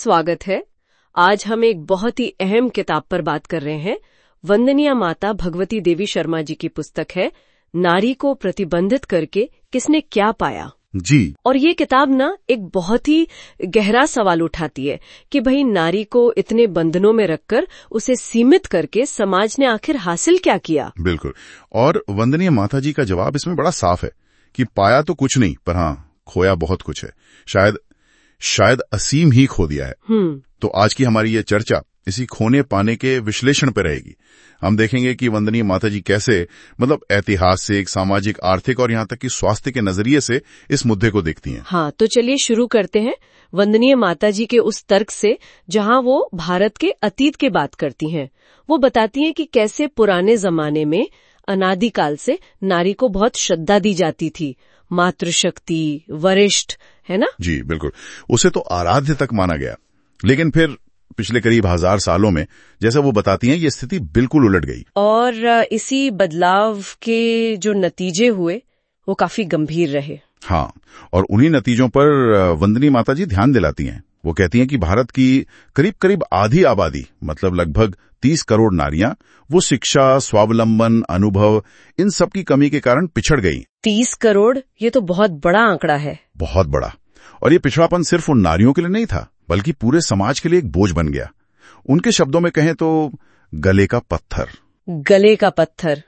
स्वागत है। आज हम एक बहुत ही अहम किताब पर बात कर रहे हैं। वंदनीय माता भगवती देवी शर्मा जी की पुस्तक है नारी को प्रतिबंधित करके किसने क्या पाया जी। और ये किताब ना एक बहुत ही गहरा सवाल उठाती है कि भाई नारी को इतने बंधनों में रखकर उसे सीमित करके समाज ने आखिर हासिल क्या किया। बिल्कुल। और वंदनीय माता जी का जवाब इसमें बड़ा साफ है कि पाया तो कुछ नहीं, पर हाँ खोया बहुत कुछ है। शायद असीम ही खो दिया है। तो आज की हमारी ये चर्चा इसी खोने पाने के विश्लेषण पर रहेगी। हम देखेंगे कि वंदनीय माता जी कैसे ऐतिहासिक, सामाजिक, आर्थिक और यहाँ तक कि स्वास्थ्य के नजरिए से इस मुद्दे को देखती हैं। हाँ, तो चलिए शुरू करते हैं वंदनीय माता जी के उस तर्क से जहाँ वो भारत के अतीत की बात करती हैं। वो बताती हैं कि कैसे पुराने जमाने में अनादिकाल से नारी को बहुत श्रद्धा दी जाती थी, मातृशक्ति, वरिष्ठ, है ना। जी बिल्कुल, उसे तो आराध्य तक माना गया। लेकिन फिर पिछले करीब 1000 सालों में, जैसा वो बताती हैं, ये स्थिति बिल्कुल उलट गई। और इसी बदलाव के जो नतीजे हुए वो काफी गंभीर रहे। हाँ, और उन्हीं नतीजों पर वंदनीय माता जी ध्यान दिलाती हैं। वो कहती हैं कि भारत की करीब आधी आबादी, मतलब लगभग 30 करोड़ नारियां, वो शिक्षा, स्वावलंबन, अनुभव, इन सब की कमी के कारण पिछड़ गई। 30 करोड़, ये तो बहुत बड़ा आंकड़ा है। बहुत बड़ा। और ये पिछड़ापन सिर्फ उन नारियों के लिए नहीं था, बल्कि पूरे समाज के लिए एक बोझ बन गया। उनके शब्दों में कहें तो गले का पत्थर। गले का पत्थर।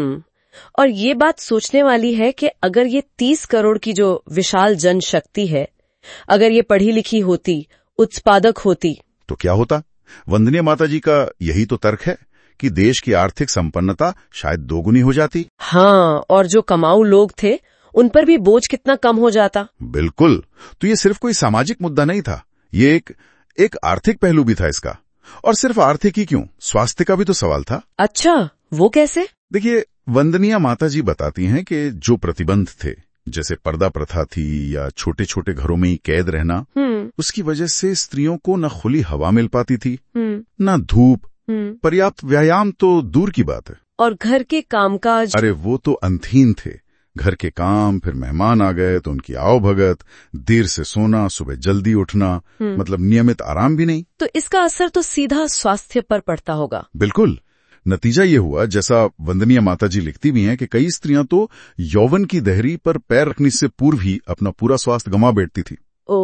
और ये बात सोचने वाली है कि अगर ये 30 करोड़ की जो विशाल जनशक्ति है, अगर ये पढ़ी लिखी होती, उत्पादक होती, तो क्या होता। वंदनीय माता जी का यही तो तर्क है कि देश की आर्थिक संपन्नता शायद दोगुनी हो जाती। हाँ, और जो कमाऊ लोग थे उन पर भी बोझ कितना कम हो जाता। बिल्कुल। तो ये सिर्फ कोई सामाजिक मुद्दा नहीं था, ये एक आर्थिक पहलू भी था इसका। और सिर्फ आर्थिक ही क्यों, स्वास्थ्य का भी तो सवाल था। अच्छा, वो कैसे? देखिए, वंदनीय माता जी बताती हैं कि जो प्रतिबंध थे, जैसे पर्दा प्रथा थी या छोटे छोटे घरों में ही कैद रहना, उसकी वजह से स्त्रियों को न खुली हवा मिल पाती थी, न धूप, पर्याप्त व्यायाम तो दूर की बात है। और घर के कामकाज, अरे वो तो अंतहीन थे। घर के काम, फिर मेहमान आ गए तो उनकी आवभगत, देर से सोना, सुबह जल्दी उठना, मतलब नियमित आराम भी नहीं। तो इसका असर तो सीधा स्वास्थ्य पर पड़ता होगा। बिल्कुल। नतीजा ये हुआ, जैसा वंदनीय माता जी लिखती भी हैं, कि कई स्त्रियां तो यौवन की दहरी पर पैर रखने से पूर्व ही अपना पूरा स्वास्थ्य गंवा बैठती थी।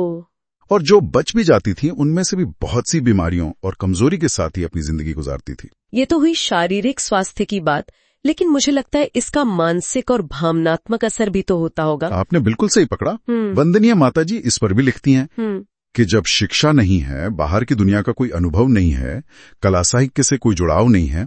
और जो बच भी जाती थी, उनमें से भी बहुत सी बीमारियों और कमजोरी के साथ ही अपनी जिंदगी गुजारती थी। ये तो हुई शारीरिक स्वास्थ्य की बात, लेकिन मुझे लगता है इसका मानसिक और भावनात्मक असर भी तो होता होगा। आपने बिल्कुल सही पकड़ा। वंदनीय माता जी इस पर भी लिखती हैं कि जब शिक्षा नहीं है, बाहर की दुनिया का कोई अनुभव नहीं है, कला साहित्य से कोई जुड़ाव नहीं है,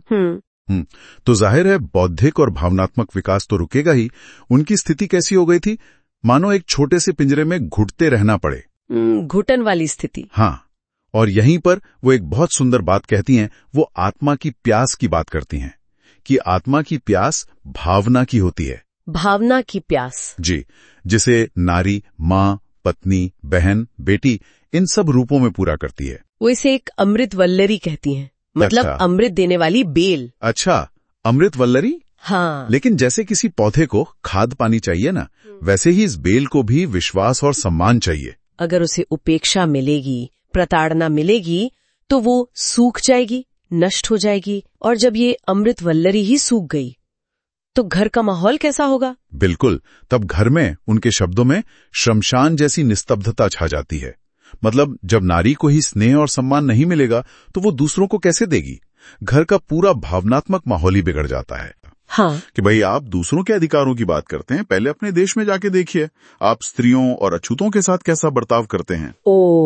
तो जाहिर है बौद्धिक और भावनात्मक विकास तो रुकेगा ही। उनकी स्थिति कैसी हो गई थी, मानो एक छोटे से पिंजरे में घुटते रहना पड़े। घुटन वाली स्थिति। हाँ, और यहीं पर वो एक बहुत सुंदर बात कहती हैं। वो आत्मा की प्यास की बात करती हैं कि आत्मा की प्यास भावना की होती है। भावना की प्यास, जी, जिसे नारी माँ, पत्नी, बहन, बेटी, इन सब रूपों में पूरा करती है। वो इसे एक अमृत वल्लरी कहती हैं, मतलब अच्छा। अमृत देने वाली बेल। अच्छा, अमृत वल्लरी। हाँ। लेकिन जैसे किसी पौधे को खाद पानी चाहिए ना, वैसे ही इस बेल को भी विश्वास और सम्मान चाहिए। अगर उसे उपेक्षा मिलेगी, प्रताड़ना मिलेगी, तो वो सूख जाएगी, नष्ट हो जाएगी। और जब ये अमृत वल्लरी ही सूख गई, तो घर का माहौल कैसा होगा? बिल्कुल, तब घर में, उनके शब्दों में, शमशान जैसी निस्तब्धता छा जाती है। मतलब जब नारी को ही स्नेह और सम्मान नहीं मिलेगा, तो वो दूसरों को कैसे देगी? घर का पूरा भावनात्मक माहौल ही बिगड़ जाता है। हाँ, कि भाई आप दूसरों के अधिकारों की बात करते हैं, पहले अपने देश में जाके देखिए आप स्त्रियों और अछूतों के साथ कैसा बर्ताव करते हैं।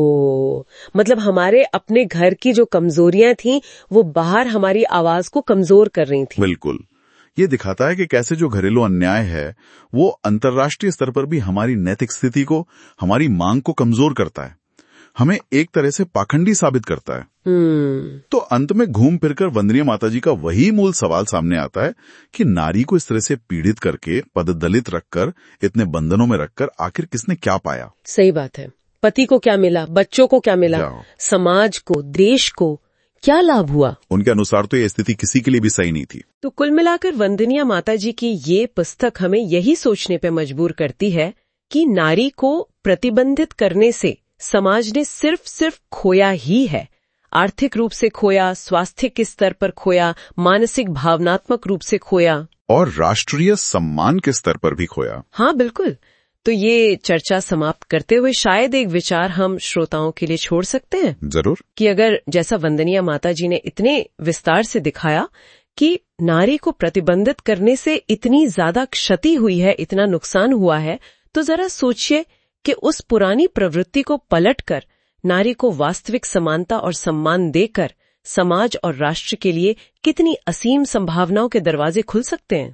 मतलब हमारे अपने घर की जो कमजोरियां थीं, वो बाहर हमारी आवाज को कमजोर कर रही थी। बिल्कुल। ये दिखाता है कि कैसे जो घरेलू अन्याय है, वो अंतर्राष्ट्रीय स्तर पर भी हमारी नैतिक स्थिति को, हमारी मांग को कमजोर करता है, हमें एक तरह से पाखंडी साबित करता है। तो अंत में घूम फिरकर वंदनीय माता जी का वही मूल सवाल सामने आता है कि नारी को इस तरह से पीड़ित करके, पददलित रखकर, इतने बंधनों में रखकर आखिर किसने क्या पाया? सही बात है। पति को क्या मिला, बच्चों को क्या मिला, समाज को, देश को क्या लाभ हुआ? उनके अनुसार तो ये स्थिति किसी के लिए भी सही नहीं थी। तो कुल मिलाकर वंदनीय माता जी की ये पुस्तक हमें यही सोचने पे मजबूर करती है कि नारी को प्रतिबंधित करने से समाज ने सिर्फ खोया ही है। आर्थिक रूप से खोया, स्वास्थ्य के स्तर पर खोया, मानसिक भावनात्मक रूप से खोया और राष्ट्रीय सम्मान के स्तर पर भी खोया। हाँ बिल्कुल। तो ये चर्चा समाप्त करते हुए शायद एक विचार हम श्रोताओं के लिए छोड़ सकते हैं। जरूर। कि अगर जैसा वंदनीय माता जी ने इतने विस्तार से दिखाया कि नारी को प्रतिबंधित करने से इतनी ज्यादा क्षति हुई है, इतना नुकसान हुआ है, तो जरा सोचिए कि उस पुरानी प्रवृत्ति को पलटकर नारी को वास्तविक समानता और सम्मान देकर समाज और राष्ट्र के लिए कितनी असीम संभावनाओं के दरवाजे खुल सकते हैं।